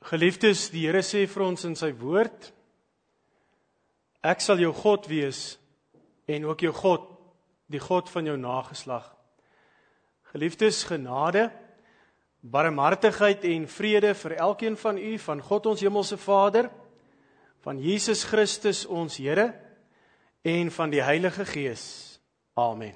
Geliefdes, die Here sê vir ons in sy woord, ek sal jou God wees en ook jou God, die God van jou nageslag. Geliefdes, genade, barmhartigheid en vrede vir elkeen van u, van God ons hemelse Vader, van Jesus Christus ons Here en van die Heilige Gees. Amen.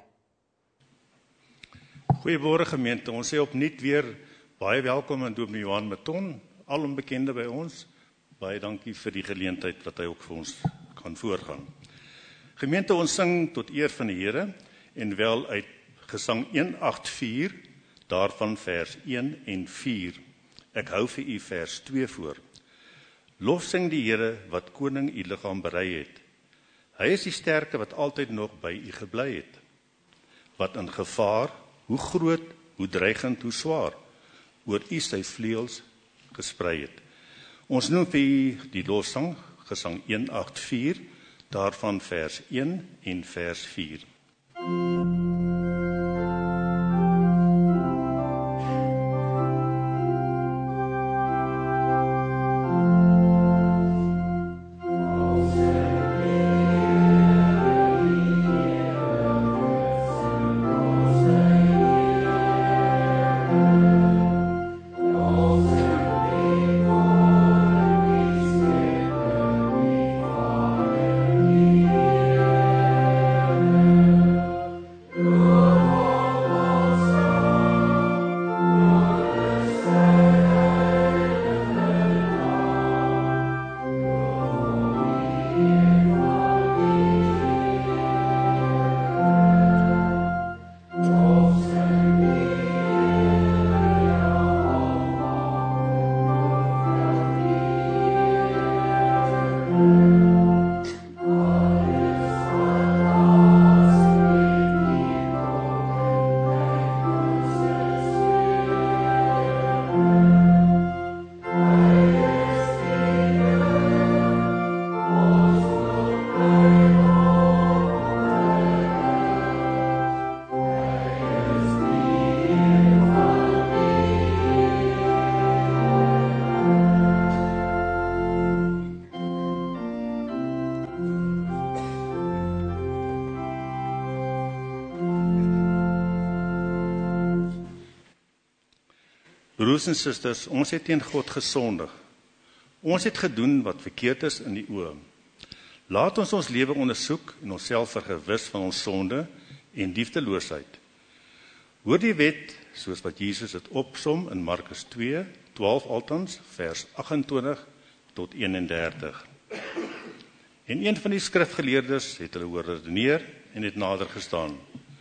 Goeiemôre gemeente, ons sê opnuut weer baie welkom aan Dominee Johan Maton, al onbekende by ons. Baie dankie vir die geleentheid wat hy ook vir ons kan voorgaan. Gemeente, ons sing tot eer van die Here en wel uit Gesang 184, daarvan vers 1 en 4. Ek hou vir u vers 2 voor. Lof sing die Here wat koning u liggaam berei het. Hy is die sterke wat altyd nog by u gebly het. Wat in gevaar, hoe groot, hoe dreigend, hoe swaar, oor u sy vleuels gesprei het. Ons noem vir u die lofsang, Gesang 184, daarvan vers 1 en vers 4. Broers en susters, ons het teen God gesondig. Ons het gedoen wat verkeerd is in die oë. Laat ons ons lewe ondersoek en onsself vergewis van ons sonde en liefdeloosheid. Hoor die wet, soos wat Jesus het opsom in Markus 2, 12 althans, vers 28 tot 31. En een van die skrifgeleerdes het hulle hoor redeneer en het nader gestaan.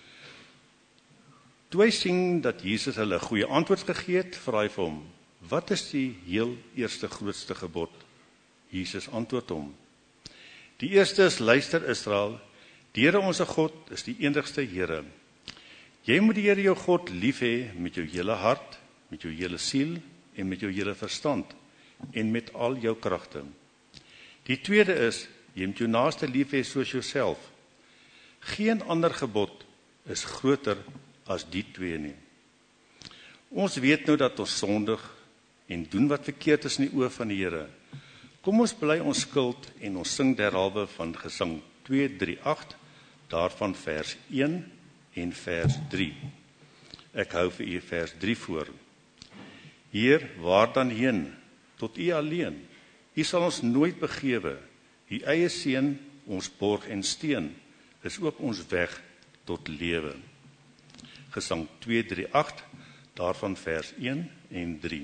Toe hy sien dat Jesus hulle 'n goeie antwoord gegee het, vra hy vir hom, wat is die heel eerste grootste gebod? Jesus antwoord hom, die eerste is, luister Israel, die Here ons God is die enigste Here. Jy moet die Here jou God lief hê met jou hele hart, met jou hele siel en met jou hele verstand en met al jou kragte. Die tweede is, jy moet jou naaste lief hê soos jouself. Geen ander gebod is groter as die twee nie. Ons weet nou dat ons sondig en doen wat verkeerd is in die oë van die Here. Kom ons bely ons skuld en ons sing derhalwe van Gesang 238, daarvan vers 1 en vers 3. Ek hou vir u vers 3 voor. Heer, waar dan heen? Tot u alleen. U sal ons nooit begewe. U eie seun, ons borg en steen, is ook ons weg tot lewe. Gesang 238, daarvan vers 1 en 3.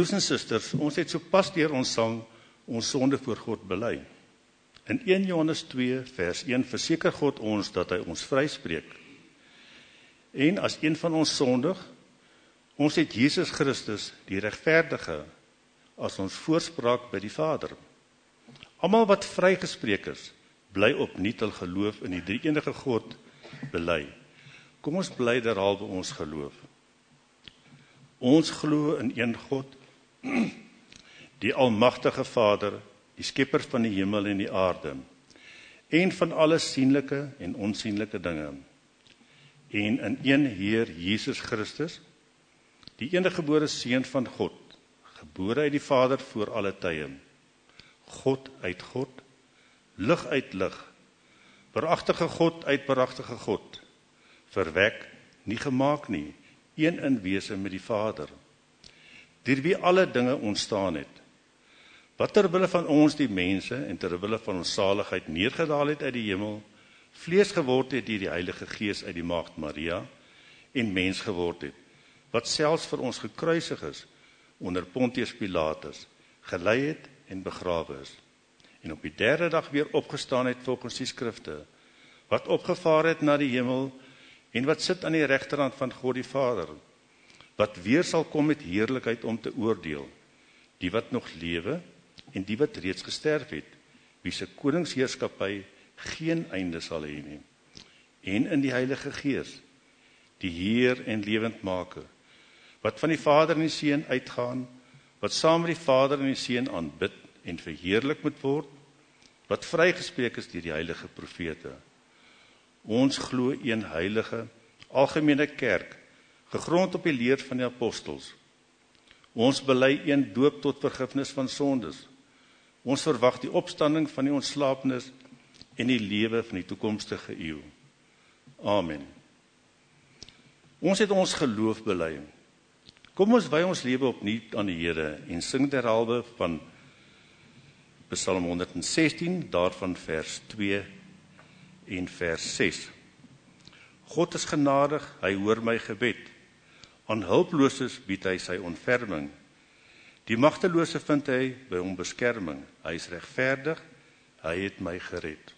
Broers en susters, ons het sopas deur ons sang ons sonde voor God bely. In 1 Johannes 2 vers 1 verseker God ons dat hy ons vryspreek. En as een van ons sondig, ons het Jesus Christus, die regverdige, as ons voorspraak by die Vader. Almal wat vrygespreek is, bly opnuut hul geloof in die drie-enige God bely. Kom ons bly derhalwe ons geloof. Ons glo in een God, die almagtige Vader, die skepper van die hemel en die aarde, en van alle sienlike en onsienlike dinge, en in een Heer Jesus Christus, die eniggebore Seun van God, gebore uit die Vader voor alle tye, God uit God, lig uit lig, waaragtige God uit waaragtige God, verwek, nie gemaak nie, een in wese met die Vader, deur wie alle dinge ontstaan het, wat terwille van ons die mense en terwille van ons saligheid neergedaal het uit die hemel, vlees geword het deur die Heilige Gees uit die Maagd Maria en mens geword het, wat selfs vir ons gekruisig is onder Pontius Pilatus, gelei het en begrawe is, en op die derde dag weer opgestaan het volgens die skrifte, wat opgevaar het na die hemel en wat sit aan die regterhand van God die Vader, wat weer sal kom met heerlikheid om te oordeel, die wat nog lewe en die wat reeds gesterf het, wie se koningsheerskappy geen einde sal hê nie, en in die Heilige Gees, die Heer en lewendmaker, wat van die Vader en die Seun uitgaan, wat saam met die Vader en die Seun aanbid en verheerlik moet word, wat vrygespreek is deur die heilige profete. Ons glo een heilige, algemene kerk, gegrond op die leer van die apostels. Ons bely een doop tot vergifnis van sondes. Ons verwag die opstanding van die ontslapenis en die lewe van die toekomstige eeu. Amen. Ons het ons geloof bely. Kom ons wy ons lewe opnuut aan die Here en sing derhalwe van Psalm 116, daarvan vers 2 en vers 6. God is genadig, hy hoor my gebed. Aan hulploses bied hy sy ontferming. Die magtelose vind hy by hom beskerming. Hy is regverdig, hy het my gered.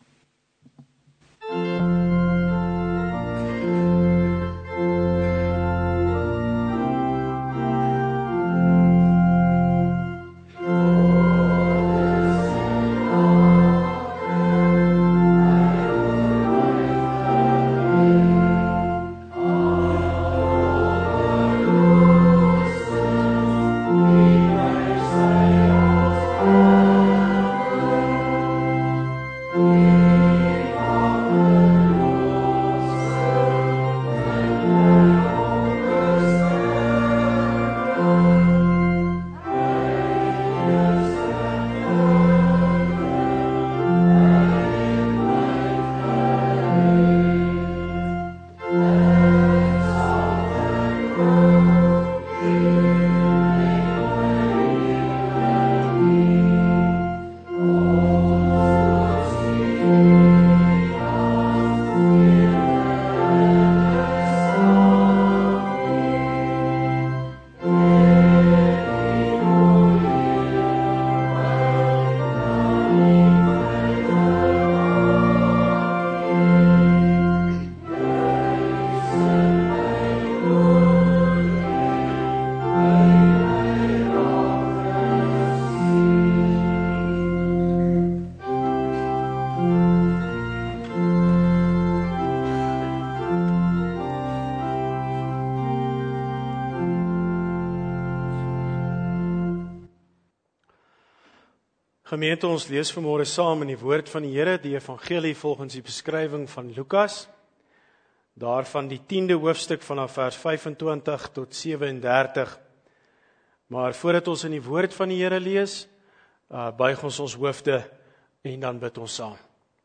Gemeente, ons lees vanmôre saam in die woord van die Here, die evangelie volgens die beskrywing van Lukas, daarvan die 10de hoofstuk vanaf vers 25 tot 37. Maar voordat ons in die woord van die Here lees, buig ons hoofde en dan bid ons saam.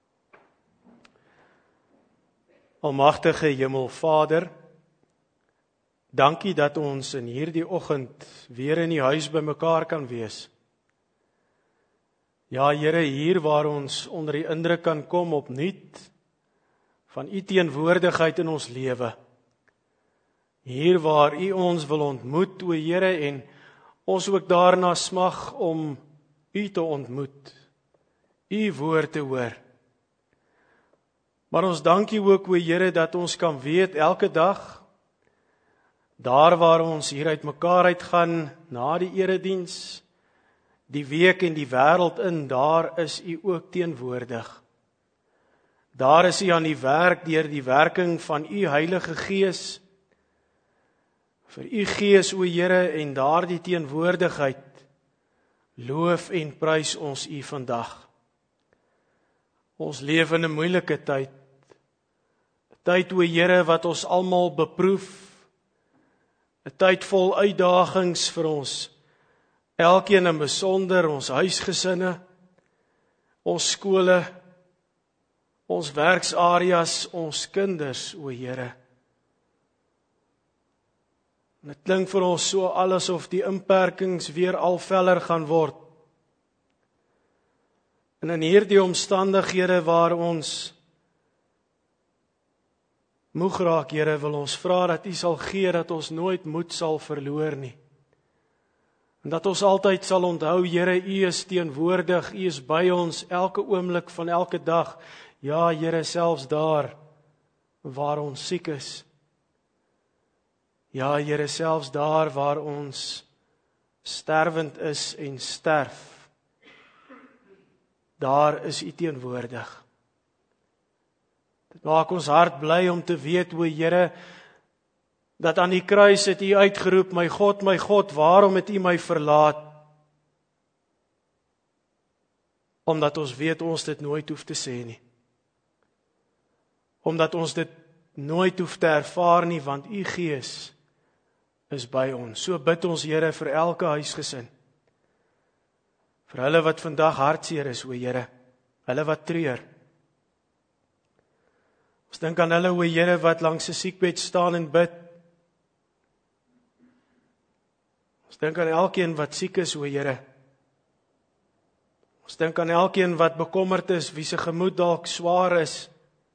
Almagtige Hemelvader, dankie dat ons in hierdie oggend weer in die huis bymekaar kan wees. Ja, Here, hier waar ons onder die indruk kan kom opnuut van U teenwoordigheid in ons lewe. Hier waar U ons wil ontmoet, o Here, en ons ook daarna smag om U te ontmoet, U woord te hoor. Maar ons dank U ook, o Here, dat ons kan weet elke dag, daar waar ons hier uit mekaar uitgaan, na die erediens, die week en die wêreld in, daar is U ook teenwoordig. Daar is U aan die werk deur die werking van U Heilige Gees. Vir U Gees, o Here, en daardie teenwoordigheid, loof en prys ons U vandag. Ons leef in 'n moeilike tyd. 'n Tyd, o Here, wat ons almal beproef. 'n Tyd vol uitdagings vir ons. Elkeen in besonder, ons huisgesinne, ons skole, ons werksareas, ons kinders, o Here. En dit klink vir ons so asof die inperkings weer al veller gaan word. En in hierdie omstandighede waar ons moeg raak, Here, wil ons vra dat U sal gee dat ons nooit moed sal verloor nie. En dat ons altyd sal onthou, Here, U is teenwoordig, U is by ons elke oomblik van elke dag. Ja, Here, selfs daar waar ons siek is. Ja, Here, selfs daar waar ons sterwend is en sterf. Daar is U teenwoordig. Dit maak ons hart bly om te weet, o Here, dat aan die kruis het U uitgeroep, my God, waarom het U my verlaat? Omdat ons weet ons dit nooit hoef te sê nie. Omdat ons dit nooit hoef te ervaar nie, want U Gees is by ons. So bid ons, Here, vir elke huisgesin. Vir hulle wat vandag hartseer is, o Here, hulle wat treur. Ons dink aan hulle, o Here, wat langs 'n siekbed staan en bid. Ons dink aan elkeen wat siek is, o Here. Ons dink aan elkeen wat bekommerd is, wie se gemoed dalk swaar is.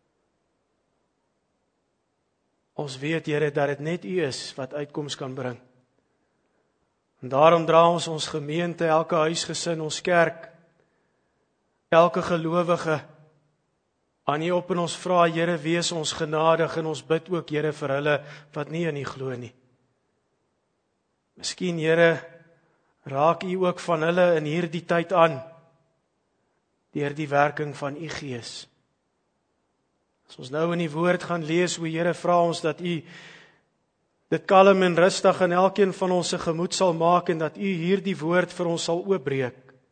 Ons weet, Here, dat dit net U is wat uitkoms kan bring. En daarom dra ons gemeente, elke huisgesin, ons kerk, elke gelowige aan U op en ons vra, Here, wees ons genadig en ons bid ook, Here, vir hulle wat nie in U glo nie. Miskien, Here, raak U ook van hulle in hierdie tyd aan, deur die werking van U Gees. As ons nou in die woord gaan lees, o Here, vra ons dat U dit kalm en rustig in elkeen van ons se gemoed sal maak en dat U hierdie woord vir ons sal oopbreek.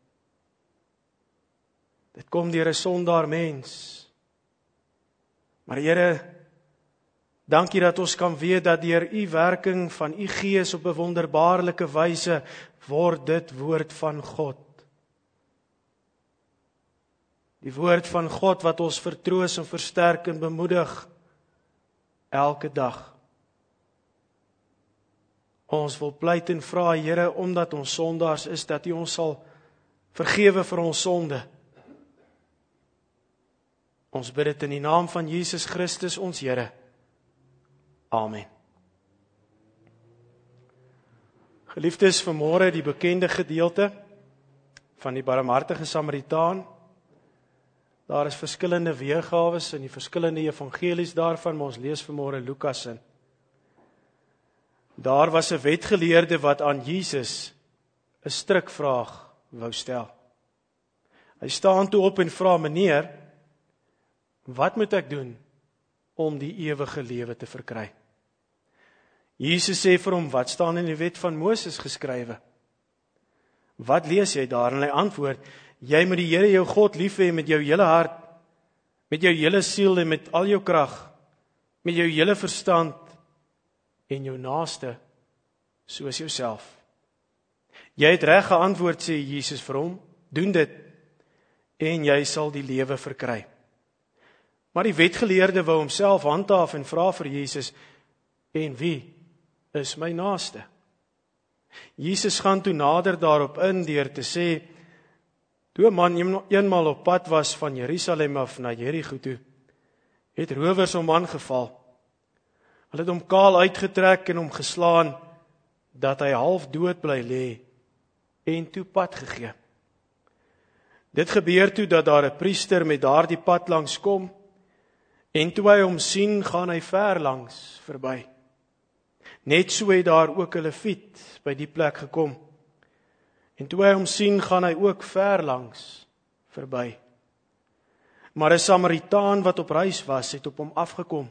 Dit kom deur 'n sondaar mens. Maar Here, dankie dat ons kan weet dat deur U werking van U Gees op 'n wonderbaarlike wyse word dit woord van God. Die woord van God wat ons vertroos en versterk en bemoedig elke dag. Ons wil pleit en vra, Here, omdat ons sondaars is, dat U ons sal vergewe vir ons sonde. Ons bid dit in die naam van Jesus Christus, ons Here. Amen. Geliefdes, vanmôre die bekende gedeelte van die barmhartige Samaritaan. Daar is verskillende weergawe in die verskillende evangelies daarvan, maar ons lees vanmôre Lukas in. Daar was 'n wetgeleerde wat aan Jesus 'n strikvraag wou stel. Hy staan toe op en vra, meneer, wat moet ek doen om die ewige lewe te verkry? Jesus sê vir hom, wat staan in die wet van Moses geskrywe? Wat lees jy daar? En hy antwoord, jy moet die Here jou God lief hê met jou hele hart, met jou hele siel en met al jou krag, met jou hele verstand en jou naaste soos jouself. Jy het reg geantwoord, sê Jesus vir hom, doen dit en jy sal die lewe verkry. Maar die wetgeleerde wou homself handhaaf en vra vir Jesus, en wie is my naaste? Jesus gaan toe nader daarop in deur te sê, toe 'n man eenmaal op pad was van Jerusalem af na Jerigo toe, het rowers hom aangeval. Hulle het hom kaal uitgetrek en hom geslaan, dat hy half dood bly lê en toe pad gegee. Dit gebeur toe dat daar 'n priester met daardie pad langs kom, en toe hy hom sien, gaan hy ver langs verby. Net so het daar ook 'n Lewiet by die plek gekom. En toe hy hom sien, gaan hy ook ver langs verby. Maar 'n Samaritaan wat op reis was, het op hom afgekom.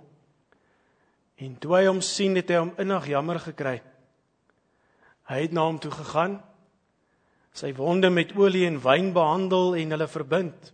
En toe hy hom sien, het hy hom innig jammer gekry. Hy het na hom toe gegaan, sy wonde met olie en wyn behandel en hulle verbind.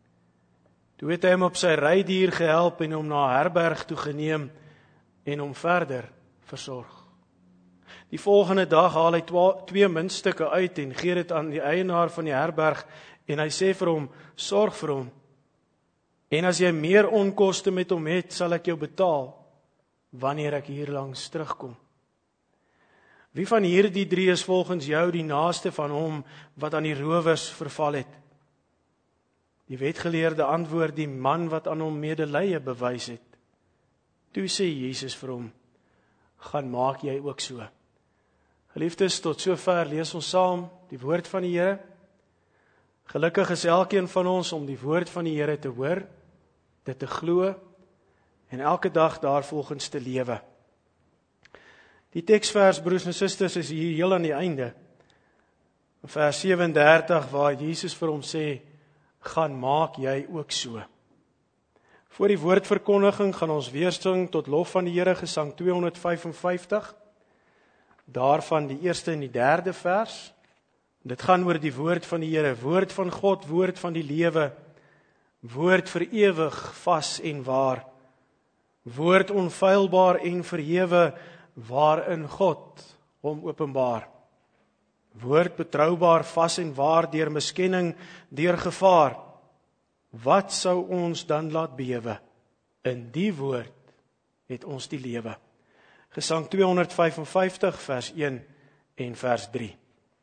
Toe het hy hom op sy rydier gehelp en hom na 'n herberg toe geneem en hom verder versorg. Die volgende dag haal hy 2 muntstukke uit en gee dit aan die eienaar van die herberg en hy sê vir hom, sorg vir hom. En as jy meer onkoste met hom het, sal ek jou betaal wanneer ek hier langs terugkom. Wie van hierdie 3 is volgens jou die naaste van hom wat aan die rowers verval het? Die wetgeleerde antwoord, die man wat aan hom medelee bewys het. Toe sê Jesus vir hom, gaan maak jy ook so. Geliefdes, tot sover lees ons saam die woord van die Here. Gelukkig is elkeen van ons om die woord van die Here te hoor, dit te glo en elke dag daarvolgens te lewe. Die teksvers, broers en susters, is hier heel aan die einde. Vers 37 waar Jesus vir hom sê, gaan maak jy ook so. Voor die woordverkondiging gaan ons weer sing tot lof van die Here, Gesang 255. Daarvan die eerste en die 3de vers. Dit gaan oor die woord van die Here, woord van God, woord van die lewe, woord vir ewig, vas en waar, woord onfeilbaar en verhewe, waarin God hom openbaar. Woord betroubaar, vas en waar, deur miskenning, deur gevaar. Wat sou ons dan laat bewe? In die woord het ons die lewe. Gesang 255 vers 1 en vers 3.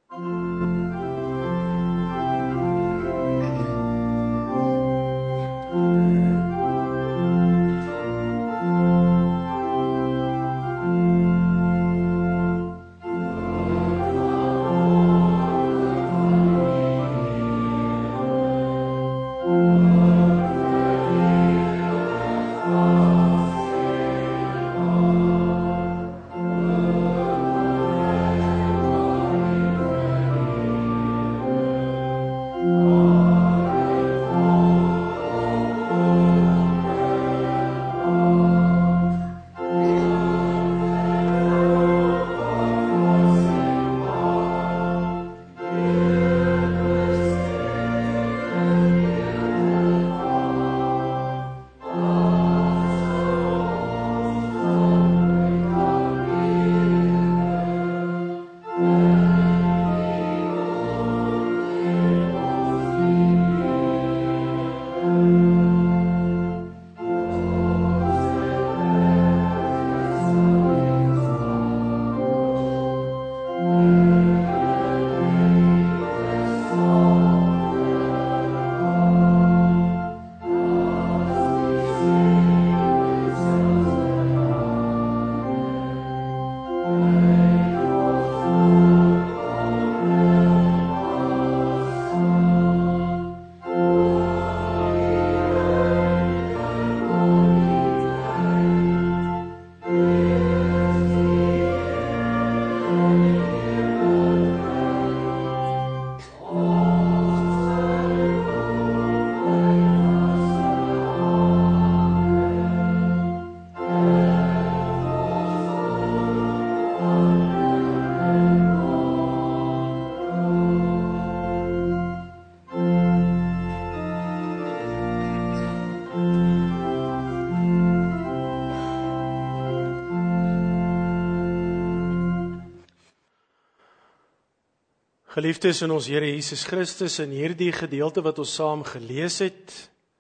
Geliefdes in ons Here Jesus Christus, in hierdie gedeelte wat ons saam gelees het,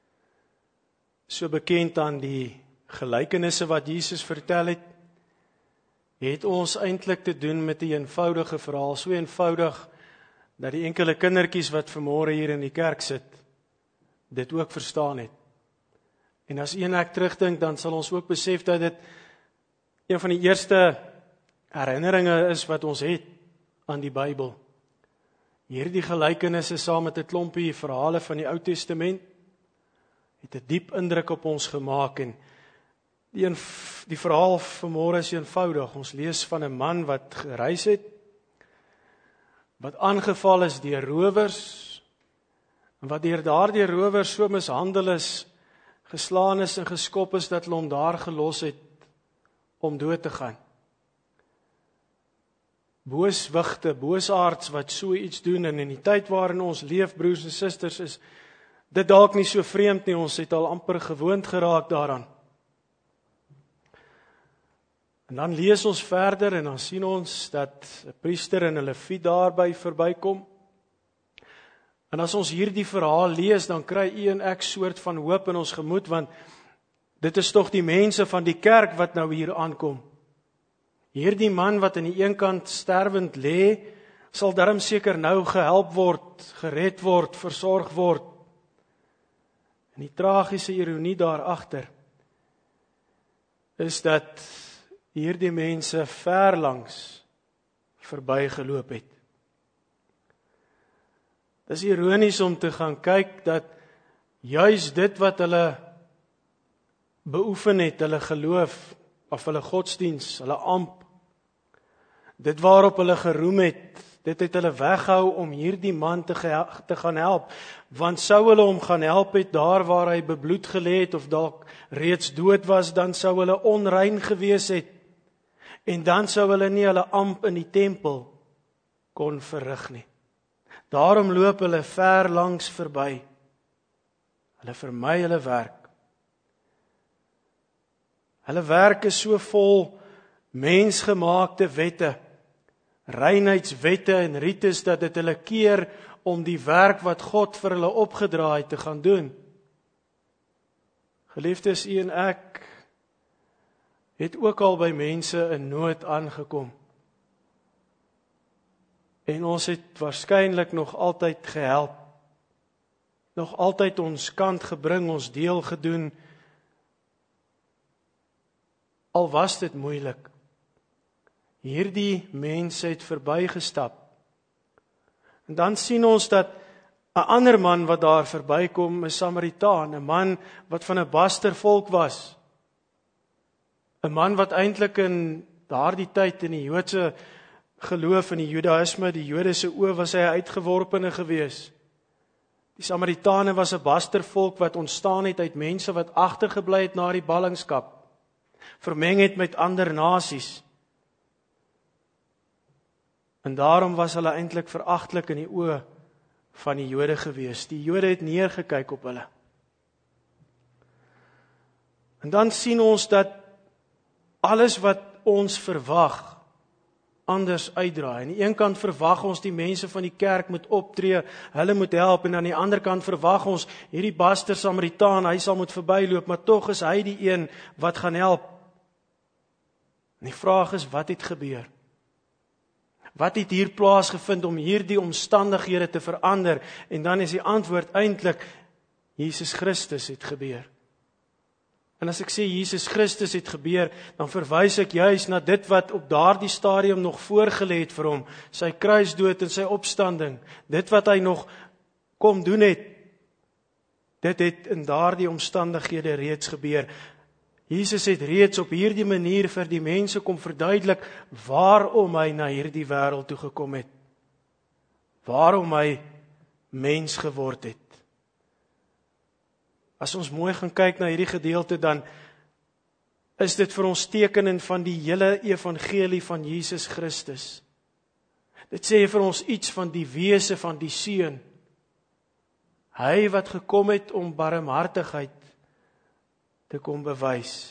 so bekend aan die gelykenisse wat Jesus vertel het ons eintlik te doen met 'n eenvoudige verhaal, so eenvoudig dat die enkele kindertjies wat vanmôre hier in die kerk sit, dit ook verstaan het. En as ek terugdink, dan sal ons ook besef dat dit een van die eerste herinneringe is wat ons het aan die Bybel. Hierdie gelykenis is saam met 'n klompie verhale van die Ou Testament, het 'n diep indruk op ons gemaak en die verhaal vanmôre is eenvoudig. Ons lees van 'n man wat gereis het, wat aangeval is deur rowers, en wat deur daardie rowers so mishandel is, geslaan is en geskop is, dat hulle hom daar gelos het om dood te gaan. Booswigte, boosaards wat so iets doen, en in die tyd waarin ons leef, broers en susters, is dit dalk nie so vreemd nie, ons het al amper gewoond geraak daaraan. En dan lees ons verder en dan sien ons dat 'n priester en 'n leviet daarby verbykom. En as ons hierdie verhaal lees, dan kry u en ek soort van hoop in ons gemoed, want dit is tog die mense van die kerk wat nou hier aankom. Hierdie man wat aan die een kant sterwend lê, sal darm seker nou gehelp word, gered word, versorg word. En die tragiese ironie daar agter is dat hierdie mense ver langs verbygeloop het. Dis ironies om te gaan kyk dat juis dit wat hulle beoefen het, hulle geloof of hulle godsdiens, hulle amp, dit waarop hulle geroem het, dit het hulle weghou om hierdie man te gaan help, want sou hulle hom gaan help het daar waar hy bebloed gelê het of dalk reeds dood was, dan sou hulle onrein gewees het en dan sou hulle nie hulle amp in die tempel kon verrig nie. Daarom loop hulle ver langs verby. Hulle vermy hulle werk. Hulle werk is so vol mensgemaakte wette, reinheidswette en rites, dat dit hulle keer om die werk wat God vir hulle opgedraai te gaan doen. Geliefdes, u en ek het ook al by mense in nood aangekom. En ons het waarskynlik nog altyd gehelp, nog altyd ons kant gebring, ons deel gedoen, al was dit moeilik. Hierdie mense het verbygestap. En dan sien ons dat 'n ander man wat daar verbykom, 'n Samaritaan, 'n man wat van 'n bastervolk was. 'n man wat eintlik in daardie tyd in die Joodse geloof, in die Judaïsme, die Jode se oë, was hy 'n uitgeworpene gewees. Die Samaritane was 'n bastervolk wat ontstaan het uit mense wat agtergebly het na die ballingskap, vermeng het met ander nasies. En daarom was hulle eintlik veragtelik in die oë van die Jode gewees. Die Jode het neergekyk op hulle. En dan sien ons dat alles wat ons verwag anders uitdraai. Aan die een kant verwag ons die mense van die kerk moet optree, hulle moet help, en aan die ander kant verwag ons hierdie baster Samaritaan, hy sal moet verbyloop, maar tog is hy die een wat gaan help. En die vraag is, wat het gebeur? Wat het hier plaasgevind om hierdie omstandighede te verander? En dan is die antwoord eintlik, Jesus Christus het gebeur. En as ek sê Jesus Christus het gebeur, dan verwys ek juis na dit wat op daardie stadium nog voorgelê het vir hom, sy kruisdood en sy opstanding, dit wat hy nog kom doen het, dit het in daardie omstandighede reeds gebeur. Jesus het reeds op hierdie manier vir die mense kom verduidelik waarom hy na hierdie wêreld toe gekom het. Waarom hy mens geword het. As ons mooi gaan kyk na hierdie gedeelte, dan is dit vir ons tekenend van die hele evangelie van Jesus Christus. Dit sê vir ons iets van die wese van die Seun. Hy wat gekom het om barmhartigheid te kom bewys.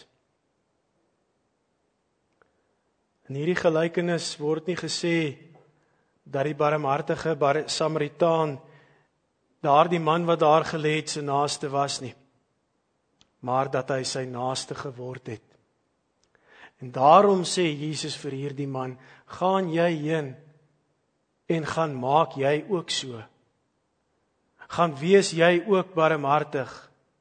In hierdie gelykenis word nie gesê dat die barmhartige Samaritaan daardie man wat daar gelê het sy naaste was nie, maar dat hy sy naaste geword het. En daarom sê Jesus vir hierdie man, gaan jy heen en gaan maak jy ook so. Gaan wees jy ook barmhartig.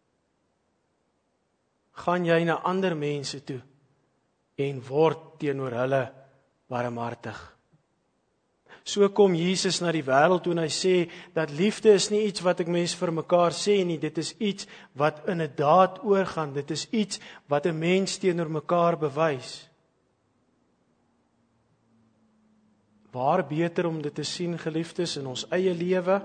Gaan jy na ander mense toe en word teenoor hulle barmhartig. So kom Jesus na die wêreld toe en hy sê dat liefde is nie iets wat ek mens vir mekaar sê nie, dit is iets wat in 'n daad oorgaan, dit is iets wat 'n mens teenoor mekaar bewys. Waar beter om dit te sien, geliefdes, in ons eie lewe,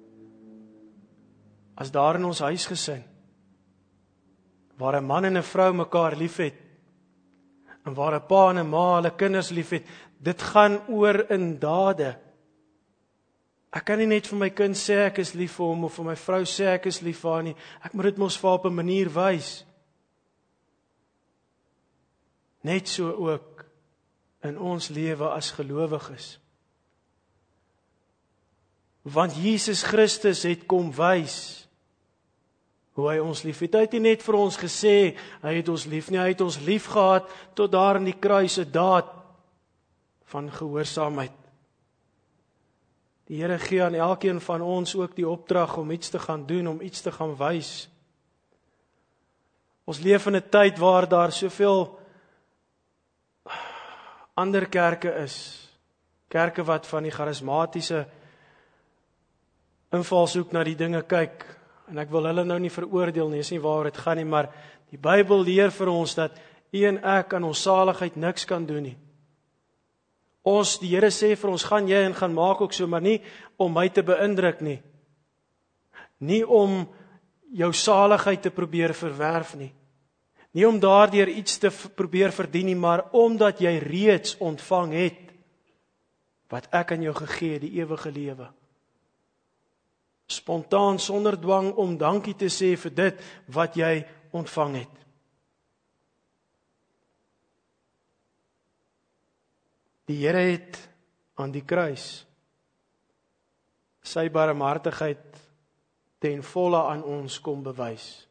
as daar in ons huisgesin, waar 'n man en 'n vrou mekaar liefhet, en waar 'n pa en 'n ma hulle kinders liefhet, dit gaan oor in dade. Ek kan nie net vir my kind sê ek is lief vir hom, of vir my vrou sê ek is lief vir haar nie, ek moet dit mos vir haar op 'n manier wys. Net so ook in ons lewe as gelowiges. Want Jesus Christus het kom wys hoe hy ons lief het. Hy het nie net vir ons gesê, hy het ons lief nie, hy het ons lief gehad, tot daar in die kruis 'n daad van gehoorsaamheid. Die Here gee aan elkeen van ons ook die opdrag om iets te gaan doen, om iets te gaan wys. Ons leef in 'n tyd waar daar soveel ander kerke is, kerke wat van die charismatiese invalshoek na die dinge kyk, en ek wil hulle nou nie veroordeel nie, is nie waaroor dit gaan nie, maar die Bybel leer vir ons dat u en ek aan ons saligheid niks kan doen nie. Die Here sê vir ons, gaan jy en gaan maak ook so, maar nie om my te beïndruk nie. Nie om jou saligheid te probeer verwerf nie. Nie om daardeur iets te probeer verdien nie, maar omdat jy reeds ontvang het wat ek aan jou gegee het, die ewige lewe. Spontaan, sonder dwang, om dankie te sê vir dit wat jy ontvang het. Die Here het aan die kruis sy barmhartigheid ten volle aan ons kom bewys.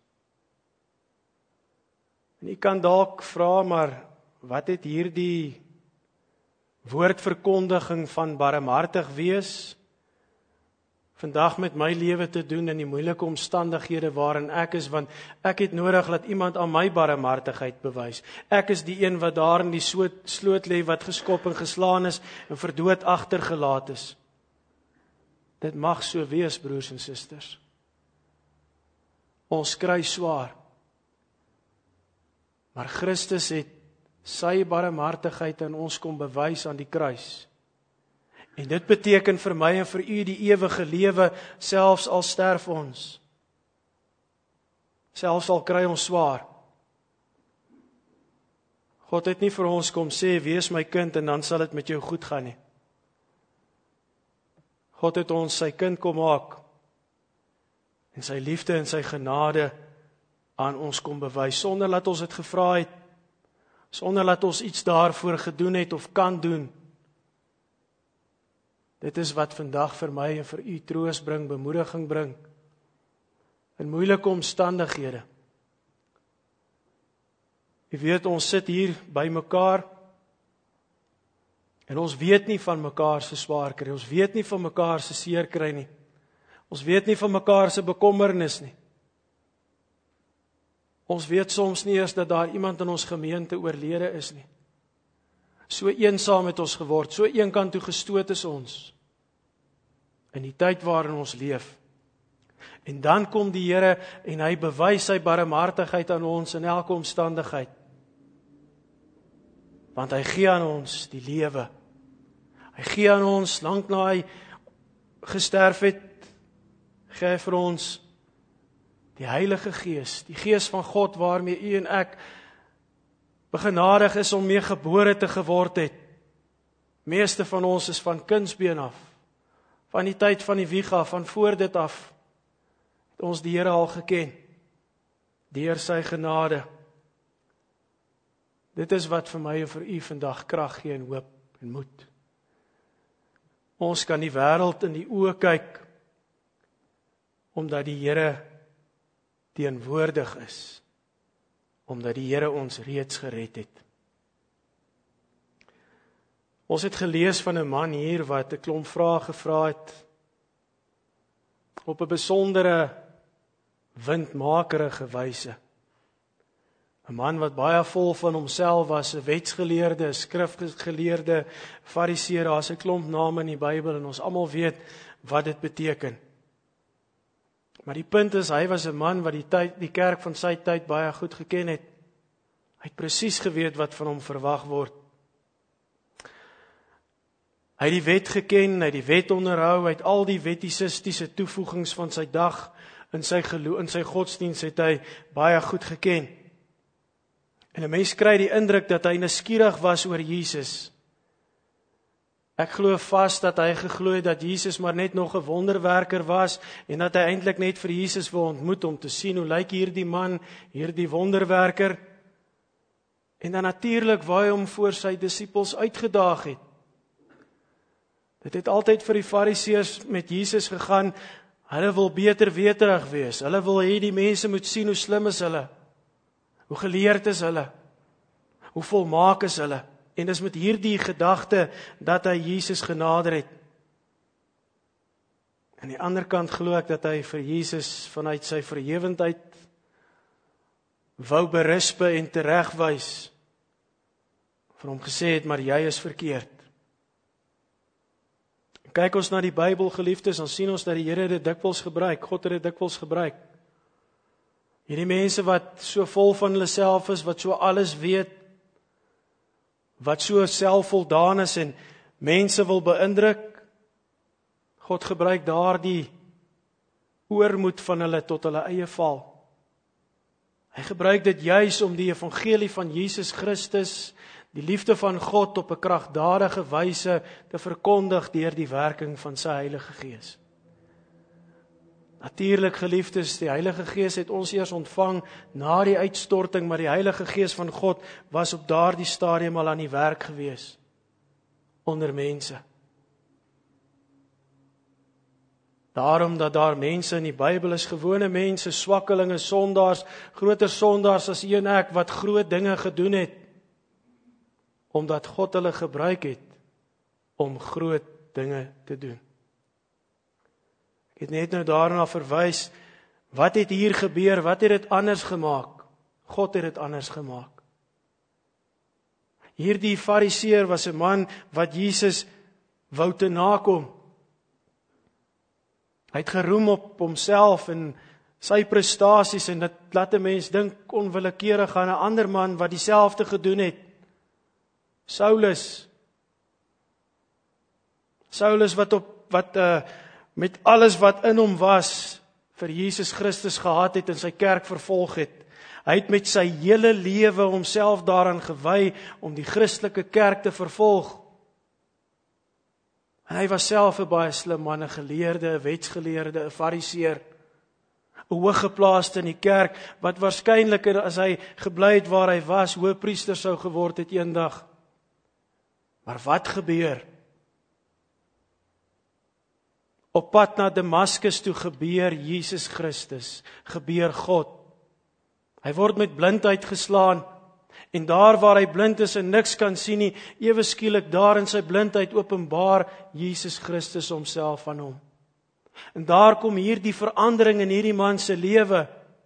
En jy kan dalk vra, maar wat het hierdie woordverkondiging van barmhartig wees vandag met my lewe te doen in die moeilike omstandighede waarin ek is, want ek het nodig dat iemand aan my barmhartigheid bewys. Ek is die een wat daar in die sloot lê, wat geskop en geslaan is en vir dood agtergelaat is. Dit mag so wees, broers en susters. Ons kry swaar. Maar Christus het sy barmhartigheid aan ons kom bewys aan die kruis. En dit beteken vir my en vir u die ewige lewe, selfs al sterf ons. Selfs al kry ons swaar. God het nie vir ons kom sê, wees my kind en dan sal dit met jou goed gaan nie. God het ons sy kind kom maak en sy liefde en sy genade aan ons kom bewys, sonder dat ons dit gevra het, sonder dat ons iets daarvoor gedoen het of kan doen. Dit is wat vandag vir my en vir u troos bring, bemoediging bring, in moeilike omstandighede. U weet, ons sit hier by mekaar, en ons weet nie van mekaar se swaar kry, ons weet nie van mekaar se seer kry nie, ons weet nie van mekaar se bekommernis nie. Ons weet soms nie eers dat daar iemand in ons gemeente oorlede is nie. So eensaam het ons geword, so eenkant toe gestoot is ons, in die tyd waarin ons leef. En dan kom die Here en hy bewys sy barmhartigheid aan ons in elke omstandigheid. Want hy gee aan ons die lewe. Hy gee aan ons, lank na hy gesterf het, gee hy vir ons die Heilige Gees, die Gees van God waarmee u en ek begenadig is om mee gebore te geword het. Meeste van ons is van kindsbeen af, van die tyd van die wieg af, van voor dit af, het ons die Here al geken, deur sy genade. Dit is wat vir my en vir u vandag krag gee en hoop en moed. Ons kan die wêreld in die oë kyk, omdat die Here teenwoordig is, omdat die Here ons reeds gered het. Ons het gelees van 'n man hier wat 'n klomp vrae gevra het, op 'n besondere windmakerige wyse. 'n man wat baie vol van homself was, 'n wetsgeleerde, 'n skrifgeleerde, fariseer, daar's 'n klomp name in die Bybel en ons almal weet wat dit beteken. Maar die punt is, hy was 'n man wat die kerk van sy tyd baie goed geken het. Hy het presies geweet wat van hom verwag word. Hy het die wet geken, hy het die wet onderhou, hy het al die wetisistiese toevoegings van sy dag in sy godsdienst het hy baie goed geken. En 'n mens kry die indruk dat hy nuuskierig was oor Jesus. Ek glo vas dat hy geglo het dat Jesus maar net nog 'n wonderwerker was en dat hy eintlik net vir Jesus wil ontmoet om te sien hoe lyk hierdie man, hierdie wonderwerker. En dan natuurlik waar hy hom voor sy disippels uitgedaag het. Dit het altyd vir die fariseërs met Jesus gegaan, hulle wil beter weterig wees, hulle wil hê die mense moet sien hoe slim is hulle, hoe geleerd is hulle, hoe volmaak is hulle. En dis met hierdie gedagte dat hy Jesus genader het. Aan die ander kant glo ek dat hy vir Jesus vanuit sy verhewendheid wou berispe en teregwys, vir hom gesê het, maar jy is verkeerd. Kyk ons na die Bybel, geliefdes, dan sien ons dat die Here dit dikwels gebruik, God het dit dikwels gebruik. Hierdie mense wat so vol van hulle self is, wat so alles weet, wat so selfvoldaan is en mense wil beïndruk, God gebruik daardie oormoed van hulle tot hulle eie val. Hy gebruik dit juis om die evangelie van Jesus Christus, die liefde van God op 'n kragtadige wyse te verkondig deur die werking van sy Heilige Gees. Natuurlik, geliefdes, die Heilige Gees het ons eers ontvang na die uitstorting, maar die Heilige Gees van God was op daardie stadium al aan die werk gewees onder mense. Daarom dat daar mense in die Bybel is, gewone mense, swakkelinge, sondaars, groter sondaars as u en ek, wat groot dinge gedoen het, omdat God hulle gebruik het om groot dinge te doen. Ek het net nou daarna verwys, wat het hier gebeur, wat het dit anders gemaak? God het dit anders gemaak. Hierdie fariseer was 'n man wat Jesus wou te nakom. Hy het geroem op homself en sy prestasies en dit laat 'n mens dink onwillekeurig aan 'n ander man wat dieselfde gedoen het. Saulus wat met alles wat in hom was vir Jesus Christus gehad het en sy kerk vervolg het. Hy het met sy hele lewe homself daaraan gewy om die Christelike kerk te vervolg. En hy was self 'n baie slim man, 'n geleerde, 'n wetsgeleerde, 'n fariseer, 'n hooggeplaaste in die kerk, wat waarskynlik as hy gebly het waar hy was, hoëpriester sou geword het eendag. Maar wat gebeur? Op pad na Damaskus toe gebeur Jesus Christus, gebeur God. Hy word met blindheid geslaan, en daar waar hy blind is en niks kan sien nie, ewe skielik daar in sy blindheid openbaar Jesus Christus homself aan hom. En daar kom hierdie verandering in hierdie man se lewe.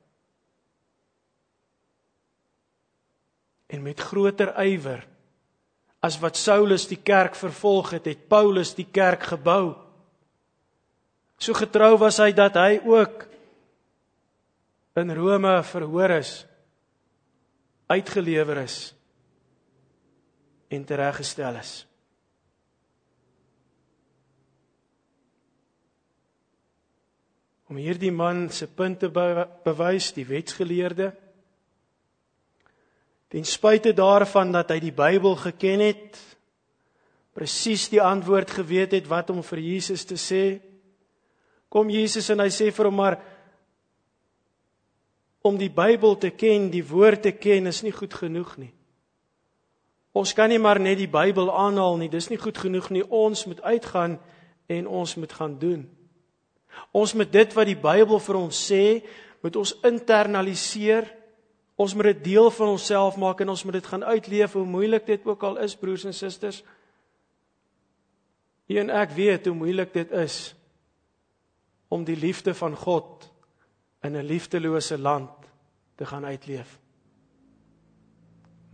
En met groter ywer as wat Saulus die kerk vervolg het, het Paulus die kerk gebou. So getrou was hy dat hy ook in Rome verhoor is, uitgelewer is en tereggestel is. Om hierdie man se punt te bewys, die wetsgeleerde, ten spyte daarvan dat hy die Bybel geken het, presies die antwoord geweet het wat om vir Jesus te sê, kom Jesus en hy sê vir hom, maar om die Bybel te ken, die woord te ken, is nie goed genoeg nie. Ons kan nie maar net die Bybel aanhaal nie, dis nie goed genoeg nie, ons moet uitgaan en ons moet gaan doen. Ons moet dit wat die Bybel vir ons sê, moet ons internaliseer, ons moet dit deel van onsself maak en ons moet dit gaan uitleef, hoe moeilik dit ook al is, broers en susters. U en ek weet hoe moeilik dit is om die liefde van God in 'n liefdelose land te gaan uitleef.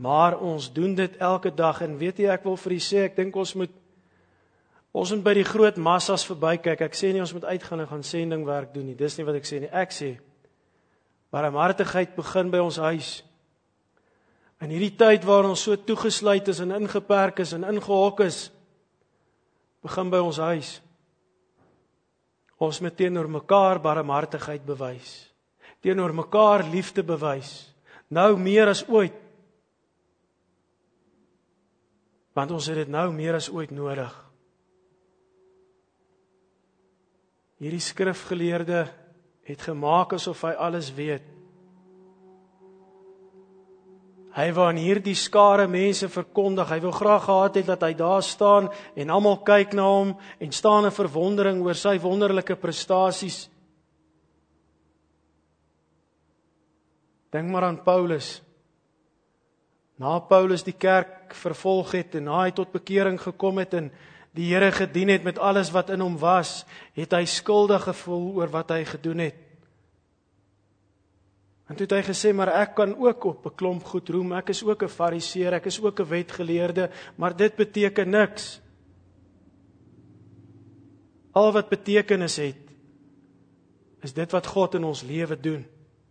Maar ons doen dit elke dag, en weet jy, ek wil vir u sê, ek dink ons moet by die groot massas verby kyk. Ek sê nie ons moet uitgaan en gaan sendingwerk doen nie, dis nie wat ek sê nie. Ek sê, barmhartigheid begin by ons huis. In hierdie tyd waar ons so toegesluit is en ingeperk is en ingehok is, begin by ons huis. Ons moet teenoor mekaar barmhartigheid bewys. Teenoor mekaar liefde bewys. Nou meer as ooit. Want ons het dit nou meer as ooit nodig. Hierdie skrifgeleerde het gemaak asof hy alles weet. Hy wou aan hierdie skare mense verkondig, hy wou graag gehad het dat hy daar staan en almal kyk na hom en staan in verwondering oor sy wonderlike prestasies. Dink maar aan Paulus. Na Paulus die kerk vervolg het en na hy tot bekering gekom het en die Here gedien het met alles wat in hom was, het hy skuldig gevoel oor wat hy gedoen het. En toe het hy gesê, maar ek kan ook op 'n klomp goed roem, ek is ook 'n fariseer, ek is ook 'n wetgeleerde, maar dit beteken niks. Al wat betekenis het, is dit wat God in ons lewe doen.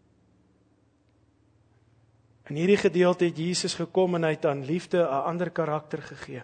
In hierdie gedeelte het Jesus gekom en hy het aan liefde 'n ander karakter gegee.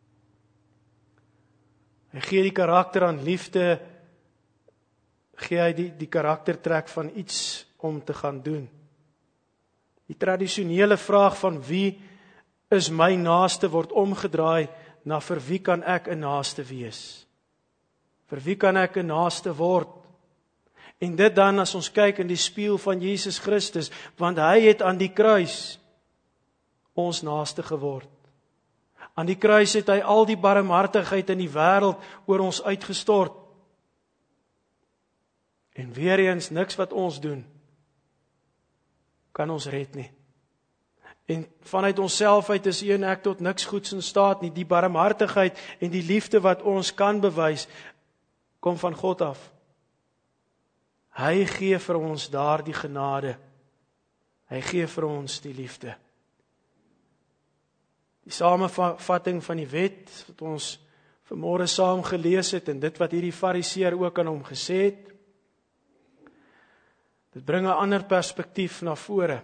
Hy gee die karakter aan liefde, gee hy die karaktertrek van iets om te gaan doen. Die tradisionele vraag van wie is my naaste word omgedraai na vir wie kan ek 'n naaste wees? Vir wie kan ek 'n naaste word? En dit dan as ons kyk in die spieël van Jesus Christus, want hy het aan die kruis ons naaste geword. Aan die kruis het hy al die barmhartigheid in die wêreld oor ons uitgestort. En weer eens, niks wat ons doen kan ons red nie. En vanuit onsself uit is u en ek tot niks goeds in staat nie. Die barmhartigheid en die liefde wat ons kan bewys, kom van God af. Hy gee vir ons daardie genade. Hy gee vir ons die liefde. Die samevatting van die wet, wat ons vanmôre saam gelees het, en dit wat hierdie fariseer ook aan hom gesê het, dit bring 'n ander perspektief na vore.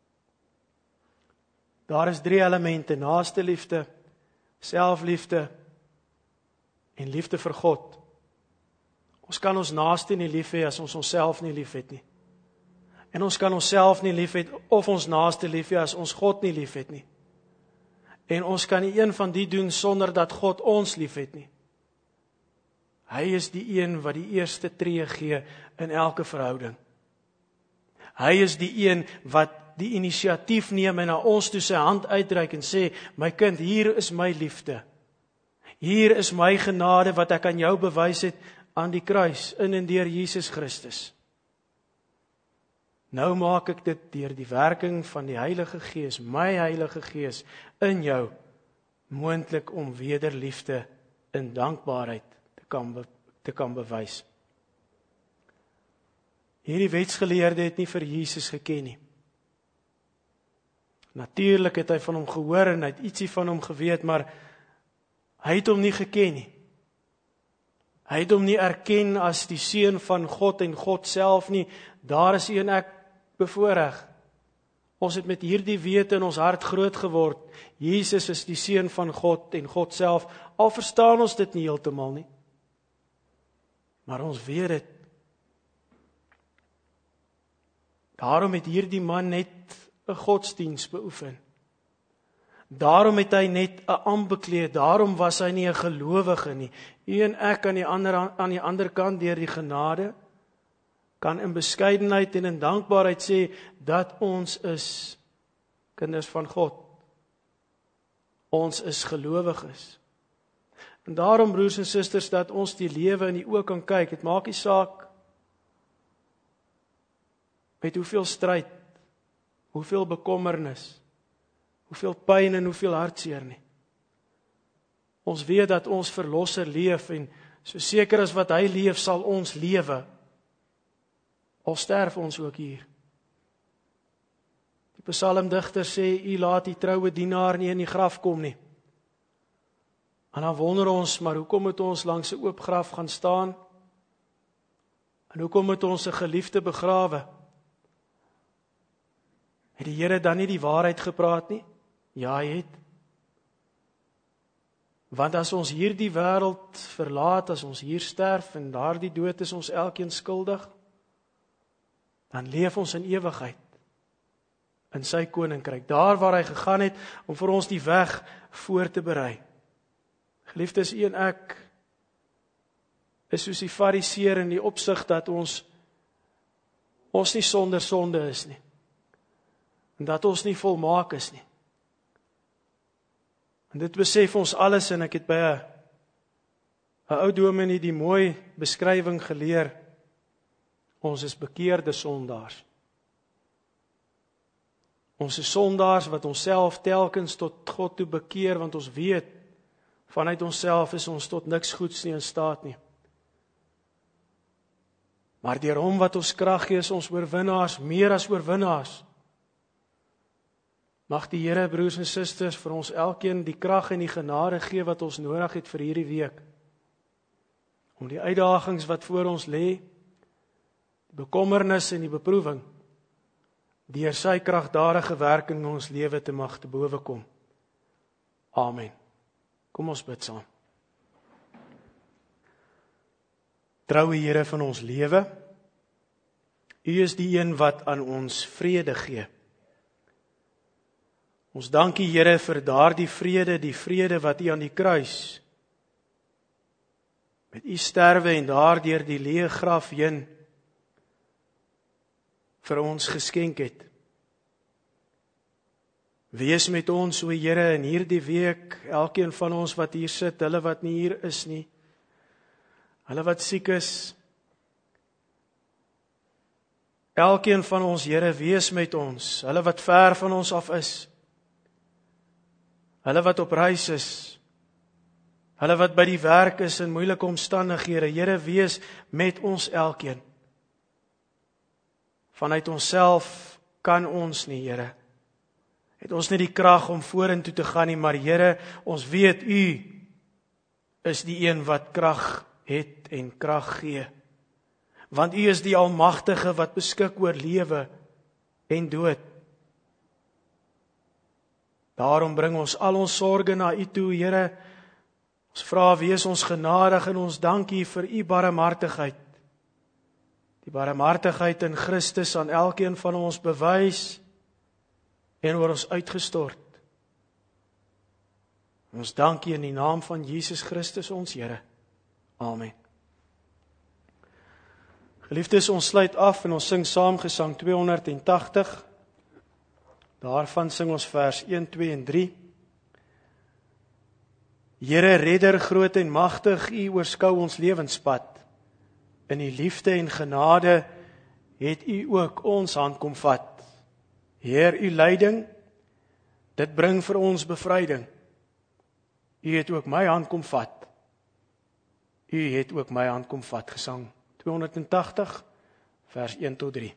Daar is 3 elemente: naaste liefde, selfliefde en liefde vir God. Ons kan ons naaste nie lief hê as ons onsself nie lief het nie. En ons kan onsself nie lief hê of ons naaste lief hê as ons God nie lief het nie. En ons kan nie een van die doen sonder dat God ons lief het nie. Hy is die een wat die eerste tree gee in elke verhouding. Hy is die een wat die inisiatief neem en na ons toe sy hand uitreik en sê, my kind, hier is my liefde. Hier is my genade wat ek aan jou bewys het aan die kruis, in en deur Jesus Christus. Nou maak ek dit deur die werking van die Heilige Gees, my Heilige Gees, in jou, moontlik om wederliefde in dankbaarheid te kan bewys. Hierdie wetsgeleerde het nie vir Jesus geken nie. Natuurlik het hy van hom gehoor en hy het ietsie van hom geweet, maar hy het hom nie geken nie. Hy het hom nie erken as die seun van God en God self nie. Daar is u en ek bevoorreg. Ons het met hierdie wete in ons hart groot geword. Jesus is die seun van God en God self. Al verstaan ons dit nie heeltemal nie. Maar ons weet dit. Daarom het hierdie man net 'n godsdiens beoefen. Daarom het hy net 'n ambt bekleed, daarom was hy nie 'n gelowige nie. U en ek aan die ander kant deur die genade kan in beskeidenheid en in dankbaarheid sê dat ons is kinders van God. Ons is gelowiges. En daarom, broers en susters, dat ons die lewe in die oë kan kyk. Dit maak nie saak met hoeveel stryd, hoeveel bekommernis, hoeveel pyn en hoeveel hartseer nie. Ons weet dat ons verlosser leef en so seker as wat hy leef, sal ons lewe. Al sterf ons ook hier. Die psalmdigter sê, U laat die troue dienaar nie in die graf kom nie. En dan wonder ons, maar hoekom het ons langs 'n oop graf gaan staan? En hoekom het ons 'n geliefde begrawe? Het die Here dan nie die waarheid gepraat nie? Ja, hy het. Want as ons hierdie wêreld verlaat, as ons hier sterf en daardie dood is ons elkeen skuldig, dan leef ons in ewigheid in sy koninkryk, daar waar hy gegaan het om vir ons die weg voor te berei. Geliefdes, u en ek is soos die fariseer in die opsig dat ons nie sonder sonde is nie. En dat ons nie volmaak is nie. En dit besef ons alles, en ek het by 'n ou dominee die mooi beskrywing geleer. Ons is bekeerde sondaars. Ons is sondaars wat onsself telkens tot God toe bekeer, want ons weet, vanuit onsself is ons tot niks goeds nie in staat nie. Maar deur hom wat ons krag gee, is ons oorwinnaars, meer as oorwinnaars. Mag die Here, broers en susters, vir ons elkeen die krag en die genade gee wat ons nodig het vir hierdie week. Om die uitdagings wat voor ons lê, die bekommernis en die beproewing, deur sy kragtadige werking in ons lewe te mag te bowe kom. Amen. Kom ons bid saam. Troue Here van ons lewe, U is die een wat aan ons vrede gee. Ons dank U, Here, vir daardie vrede, die vrede wat U aan die kruis, met U sterwe en daardeur die leë graf heen, vir ons geskenk het. Wees met ons, o Here, in hierdie week, elkeen van ons wat hier sit, hulle wat nie hier is nie, hulle wat siek is, elkeen van ons, Here, wees met ons, hulle wat ver van ons af is, hulle wat op reis is, hulle wat by die werk is in moeilike omstandighede, Here, wees met ons elkeen. Vanuit onsself kan ons nie, Here. Het ons nie die krag om vorentoe te gaan nie, maar Here, ons weet U is die een wat krag het en krag gee. Want U is die Almagtige wat beskik oor lewe en dood. Daarom bring ons al ons sorge na U toe, Here. Ons vra, wees ons genadig en ons dank U vir U barmhartigheid. Die barmhartigheid in Christus aan elkeen van ons bewys en oor ons uitgestort. Ons dank U in die naam van Jesus Christus ons Here. Amen. Geliefdes, ons sluit af en ons sing saam gesang 280. Daarvan sing ons vers 1, 2 en 3. Here, Redder, groot en magtig, U oorskou ons lewenspad. In U liefde en genade het U ook ons hand kom vat. Heer, U leiding, dit bring vir ons bevryding. U het ook my hand kom vat. U het ook my hand kom vat. Gesang 280, vers 1 tot 3.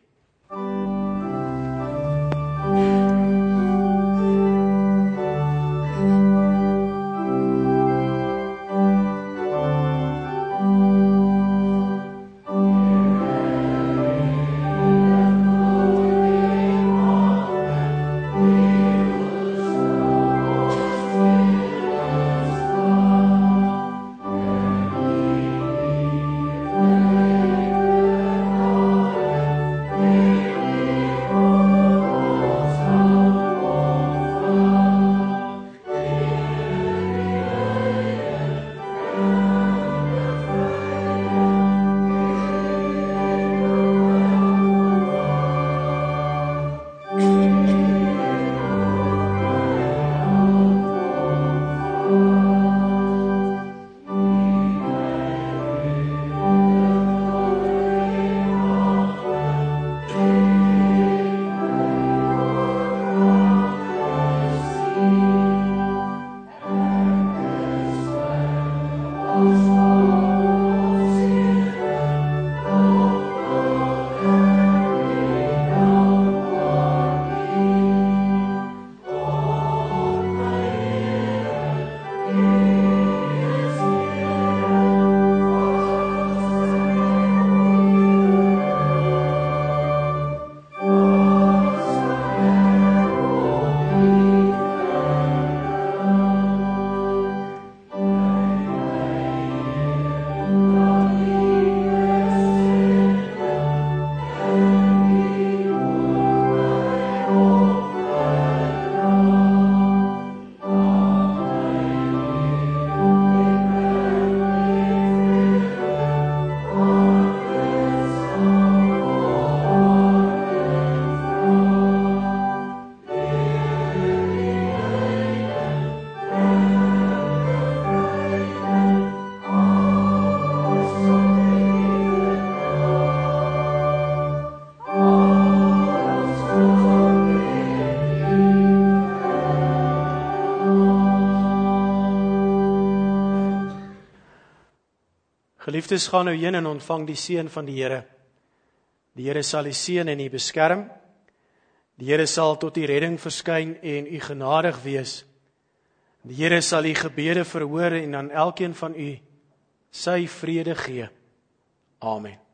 Geliefdes, gaan nou heen en ontvang die seën van die Here. Die Here sal u seën en u beskerm. Die Here sal tot u redding verskyn en u genadig wees. Die Here sal u gebede verhoor en aan elkeen van u sy vrede gee. Amen.